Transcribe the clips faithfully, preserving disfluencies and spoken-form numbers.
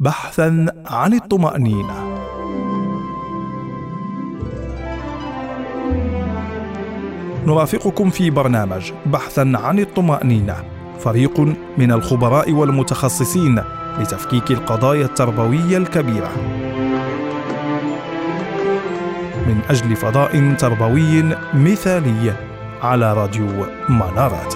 بحثا عن الطمأنينة. نرافقكم في برنامج بحثا عن الطمأنينة، فريق من الخبراء والمتخصصين لتفكيك القضايا التربوية الكبيرة من أجل فضاء تربوي مثالي على راديو منارات.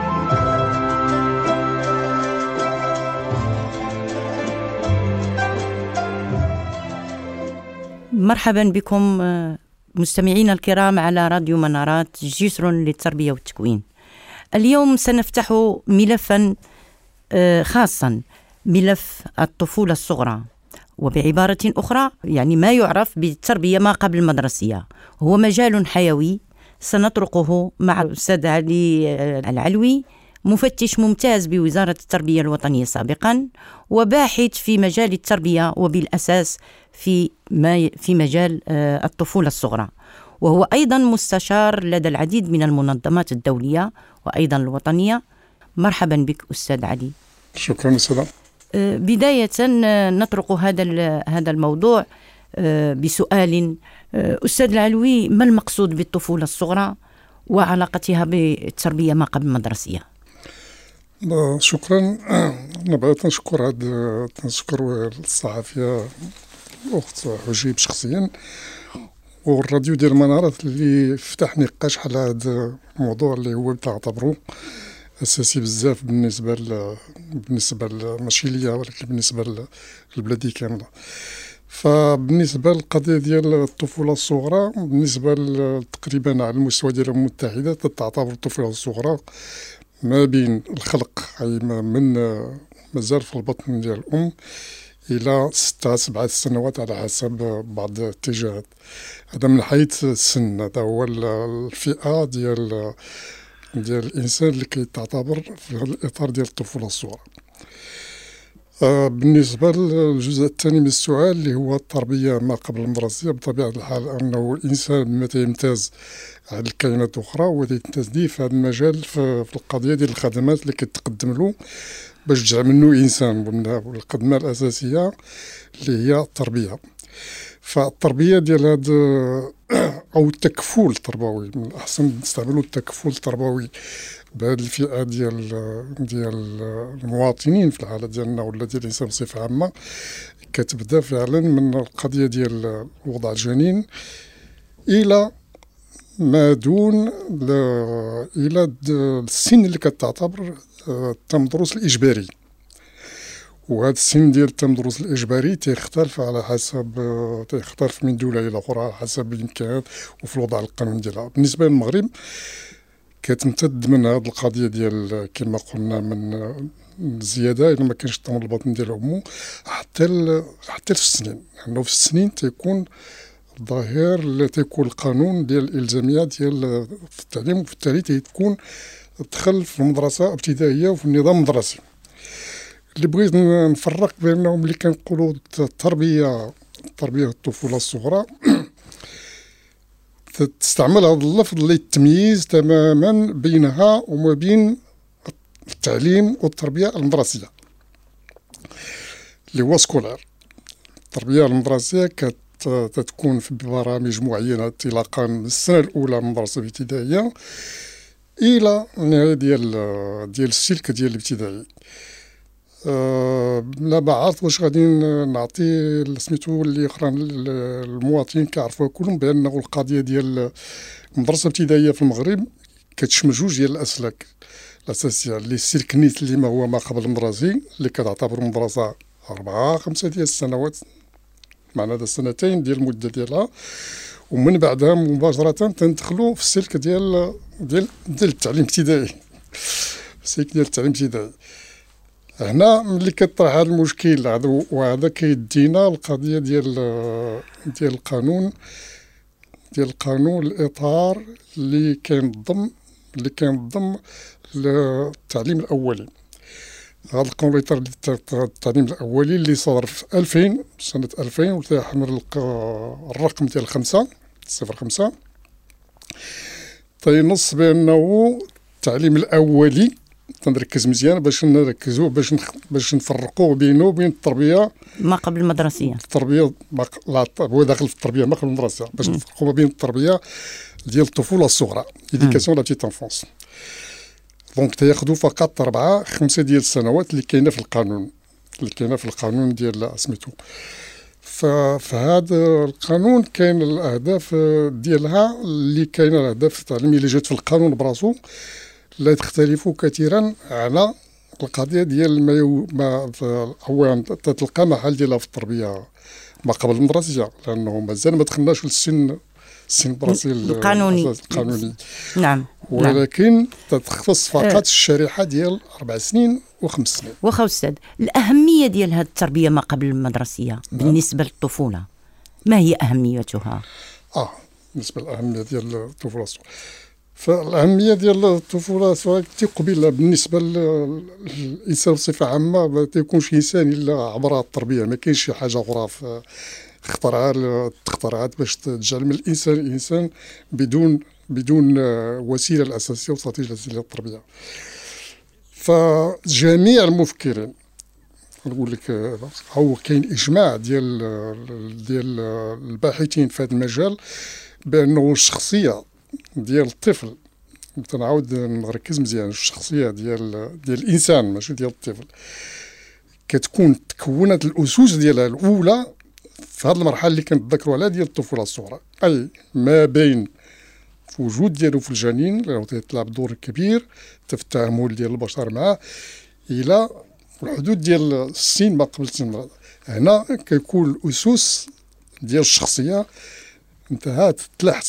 مرحبا بكم مستمعينا الكرام على راديو منارات، جسر للتربية والتكوين. اليوم سنفتح ملفا خاصا، ملف الطفولة الصغرى، وبعبارة أخرى يعني ما يعرف بالتربية ما قبل المدرسية. هو مجال حيوي سنطرقه مع الأستاذ علي العلوي، مفتش ممتاز بوزارة التربية الوطنية سابقا، وباحث في مجال التربية وبالأساس في ما في مجال الطفولة الصغرى، وهو أيضا مستشار لدى العديد من المنظمات الدولية وأيضا الوطنية. مرحبا بك أستاذ علي. شكرا أستاذ. بداية نطرق هذا هذا الموضوع بسؤال. أستاذ العلوي، ما المقصود بالطفولة الصغرى وعلاقتها بالتربية ما قبل المدرسية؟ شكرا. نبغي نشكر هاد نشكر الصحفية الأخت حجيب شخصيا والراديو ديال منارات اللي فتح نقاش على هذا الموضوع اللي هو تعتبره أساسي بزاف بالنسبة ل... بالنسبة ل... ماشي ليا ولكن بالنسبة للبلادي كاملة. فبالنسبة للقضية ديال الطفولة الصغرى، بالنسبة تقريبا على المستوى ديال الأمم المتحدة تعتبر الطفولة الصغرى ما بين الخلق أي من مازال في البطن ديال الأم إلى ستة سبعة سنوات على حسب بعض الاتجاهات. هذا من حيث السن، هذا هو الفئة ديال ديال الإنسان اللي كيتعتبر في الإطار ديال الطفولة الصغرى. آه بالنسبة للجزء الثاني من السؤال اللي هو التربية ما قبل المدرسية، بطبيعة الحال أنه الإنسان متى يمتاز على الكائنات الأخرى ويمتاز دي في هذا المجال في, في القضية ديال الخدمات اللي كتقدم له باش تجعل منه إنسان، ومن الخدمة الأساسية اللي هي التربية. فالتربية ديال هذا أو التكفل التربوي، من الأحسن نستعملوا التكفل التربوي بهذه الفئة ديال ديال المواطنين في الحالة ديالنا ولا ديال الإنسان بصفة عامة، كتبدا فعلا من القضية ديال وضع الجنين إلى ما دون إلى السن اللي كتعتبر التمدرس الإجباري. وهذا السن ديال التمدرس الإجباري تيختلف على حسب تيختلف من دولة إلى أخرى على حسب الإمكانيات وفي الوضع القانوني ديالها. بالنسبة للمغرب كتمتد من هذه القضية ديال كما قلنا من الزيادة إلا ما كانش الطمر البطن ديال أمه حتى حتى في السنين، لأنه يعني في السنين تيكون ظاهر اللي تيكون القانون ديال الإلزامية ديال في التعليم، وبالتالي تيكون دخل في المدرسة ابتدائية وفي النظام المدرسي. اللي بغيت نفرق بينهم اللي كنقولوا التربية التربية الطفولة الصغرى تستعمل هذا اللفظ للتمييز تماما بينها وما بين التعليم والتربية المدرسية اللي هو سكولار. التربية المدرسية كتكون في برامج معينة انطلاقا من السنة الأولى من المدرسة الابتدائية إلى النهاية ديال ديال السلك ديال الابتدائي. أه لا بعرف واش غادي نعطي سميتو اللي اخرى المواطنين كيعرفوها كلهم بانه القضيه ديال المدرسه الابتدائيه في المغرب كتشمل جوج ديال الاسلاك الاساسيه، اللي السلك نيت اللي ما هو ما قبل المدرسي اللي كتعتبر مدرسه أربعة خمسة ديال السنوات، معنى هذا سنتين ديال المده ديالها، ومن بعدها مباشره تندخلوا في السلك ديال ديال ديال التعليم الابتدائي السلك ديال التعليم الابتدائي. هنا ملي كطرح هذا المشكل هذا وهذا كيدينا القضيه ديال ديال القانون ديال القانون الاطار اللي كينظم اللي كينظم التعليم الاولي. هذا القانون الاطار التعليم الاولي اللي صدر في ألفين سنه ألفين وتيحمل الرقم ديال خمسة صفر خمسة، تينص بانه التعليم الاولي تنركز مزيان باش نركزوا باش نخ... باش نفرقوا بينه وبين التربيه ما قبل المدرسيه. التربيه ما... لا هو داخل في التربيه ما قبل المدرسه، باش نفرقوا ما بين التربيه ديال الطفوله الصغرى، ايديكاسيون لا بتيت انفونس. دونك تياخذوا فقط أربعة خمسة ديال السنوات اللي كاينه في القانون، اللي كاينه في القانون ديال سميتو. فهذا القانون كاين الاهداف ديالها اللي كاينه الاهداف التعليميه اللي جات في القانون براسو لا تختلف كثيرا على القضيه ديال ما, يو ما اولا تتلقى محل ديالها في التربيه ما قبل المدرسيه، لانه مازال ما دخلناش للسن السن الدراسي القانوني القانوني نعم، ولكن تتخصص فقط أه. الشريحه ديال اربع سنين وخمس سنين. واخا استاذ، الاهميه ديال هذه التربيه ما قبل المدرسيه نعم. بالنسبه للطفوله ما هي اهميتها؟ اه بالنسبه للاهميه ديال الطفوله، فالأهمية ديال الطفولة قبيله بالنسبة للإنسان بصفة عامة ما تيكونش إنسان إلا عبر التربية، ما كاينش شي حاجة أخرى اخترعها تخترعات باش تجعل من الإنسان إنسان بدون بدون وسيلة الأساسية واستراتيجية الأساسية للتربية. فجميع المفكرين نقول لك هو كاين إجماع ديال ديال الباحثين في هذا المجال بأنه الشخصية ديال الطفل، تنعاود نركز مزيان، الشخصيه ديال ديال الانسان ماشي ديال الطفل كتكون تكونت الاسس ديالها الاولى في هذه المرحله اللي كنتذكروا عليها ديال الطفوله الصغرى، اي ما بين في وجود ديالو في الجنين لانه تيلعب دور كبير في التعامل ديال البشر معاه الى الحدود ديال السن ما قبل السن. هنا كيكون الاسس ديال الشخصيه انتهت تلحت.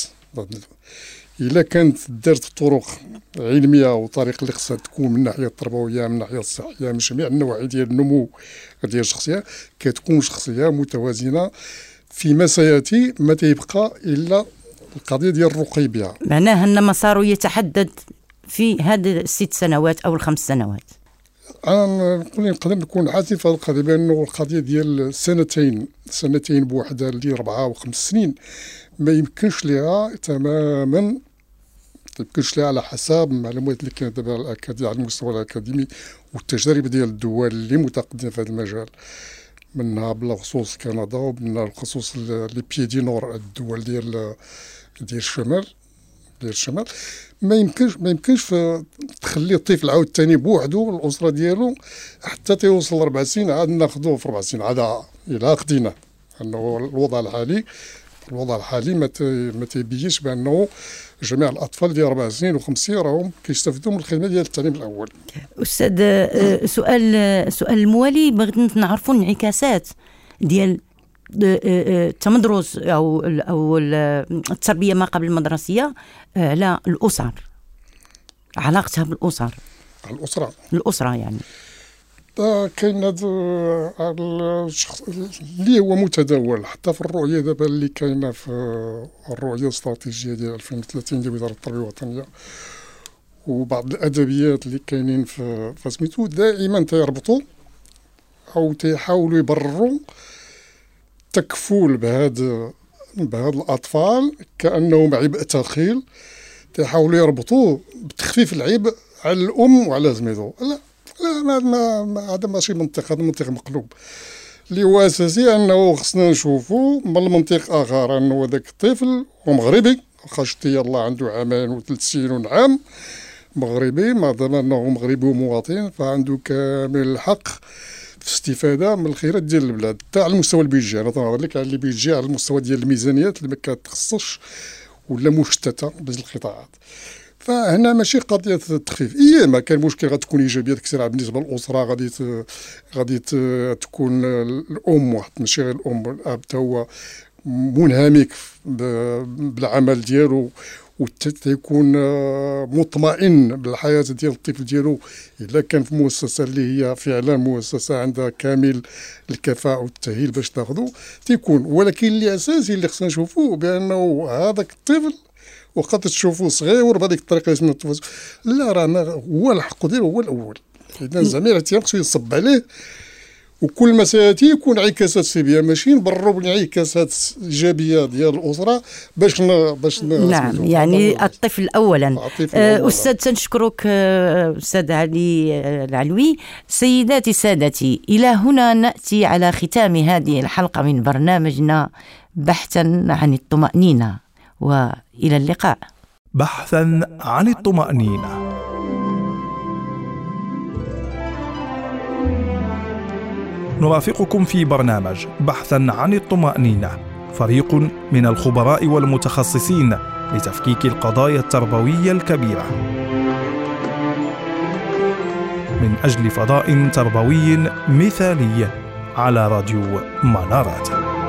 إلا كانت دارت طرق علمية وطريقة اللي خصها تكون من الناحية التربوية من الناحية الصحية من جميع النواحي ديال النمو ديال الشخصية كتكون شخصية متوازنة فيما سيأتي، ما تيبقى إلا القضية ديال الرقي بها. معناه أن مساره يتحدد في هذه الست سنوات أو الخمس سنوات. أنا نقول نقدر نكون حاسي في هذه القضية بأنه القضية ديال سنتين سنتين بوحدها اللي أربعة وخمس سنين ما يمكنش لها تماما، ما يمكنش لها على حسب المعلومات اللي كاينه دابا على المستوى الأكاديمي والتجارب ديال الدول اللي متقدمة في هذا المجال، منها بالخصوص كندا ومنها بالخصوص لي بيي دي نور الدول ديال ديال الشمال ديال الشمال ما يمكنش ما يمكنش تخلي الطفل عاود ثاني بوحدو الاسره ديالو حتى تيوصل لاربع سنين عاد ناخذوه في اربع سنين عاد الى خدينا، انه الوضع الحالي الوضع الحالي ما ما تيبينش بانه جميع الاطفال ديال اربع سنين وخمس سنين راهم كيستافدوا من الخدمه ديال التعليم الاول. استاذ سؤال سؤال الموالي بغيت نعرفوا الانعكاسات ديال التمدرس او او التربيه ما قبل المدرسيه على الاسر، علاقتها بالاسر الاسره الاسره يعني كاين هذا اللي هو متداول حتى في الرؤيه دابا اللي كاينه في الرؤيه الاستراتيجيه ديال ألفين وثلاثين ديال وزاره التربيه الوطنيه وبعض الادبيات اللي كاينين في فسميتو دائما تيربطوا او تيحاولوا يبرروا التكفل بهذا بهذا الاطفال كانهم عبء ثقيل، تيحاولوا يربطوه بتخفيف العبء على الام وعلى زميلو. لا لا ما هذا ماشي منطق، هذا منطق مقلوب اللي هو اساسي انه خصنا نشوفوا من المنطق اخر انه ذاك الطفل هو مغربي، واخا شتي يلاه عنده عامين وثلاث سنين ونعام مغربي، ما دام انه مغربي ومواطن فعنده كامل الحق في الاستفاده من الخيرات ديال البلاد حتى على المستوى البيجي. انا تنهضر لك على اللي بيجي على المستوى ديال الميزانيات اللي ما كتخصصش ولا مشتته بين القطاعات. فهنا ماشي قضيه التخفيف، اي ما كان مشكل غتكون ايجابيات كثيره بالنسبه للاسره، غادي غادي تكون الام واحد ماشي غير الام الاب حتى هو منهمك بالعمل ديالو وتيكون مطمئن بالحياه ديال الطفل ديالو الا كان في مؤسسه اللي هي فعلا مؤسسه عندها كامل الكفاءه والتاهيل باش تاخذو تيكون. ولكن اللي اساسي اللي خصنا نشوفوه بانه هذاك الطفل وقد تشوفوه صغير بهذيك الطريقه اسمها التفاصيل، لا راه هو الحق ديالو هو الاول، اذا زعما الاهتمام خصو يصب عليه وكل ما سياتي يكون انعكاسات سلبيه، ماشي نبرروا بالانعكاسات ايجابيه ديال الاسره باش ن... باش ن... نعم يعني الطفل اولا. آه استاذ تنشكرك آه استاذ علي العلوي. سيداتي سادتي، الى هنا ناتي على ختام هذه الحلقه من برنامجنا بحثا عن الطمأنينة، والى اللقاء. بحثا عن الطمأنينة. نرافقكم في برنامج بحثا عن الطمأنينة، فريق من الخبراء والمتخصصين لتفكيك القضايا التربوية الكبيرة من أجل فضاء تربوي مثالي على راديو منارات.